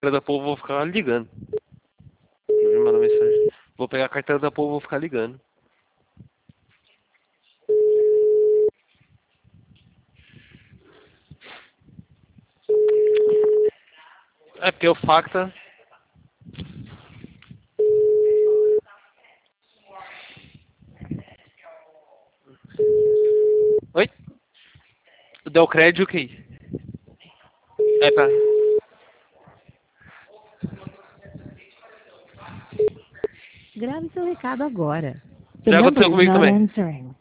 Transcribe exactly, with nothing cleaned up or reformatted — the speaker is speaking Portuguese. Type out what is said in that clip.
carteira da povo, vou ficar ligando. Me manda mensagem. Vou pegar a carteira da povo, vou ficar ligando. É porque o Facta... Oi? Deu crédito, ok? É pra... Grave seu recado agora. The Já number aconteceu is comigo not também. answering.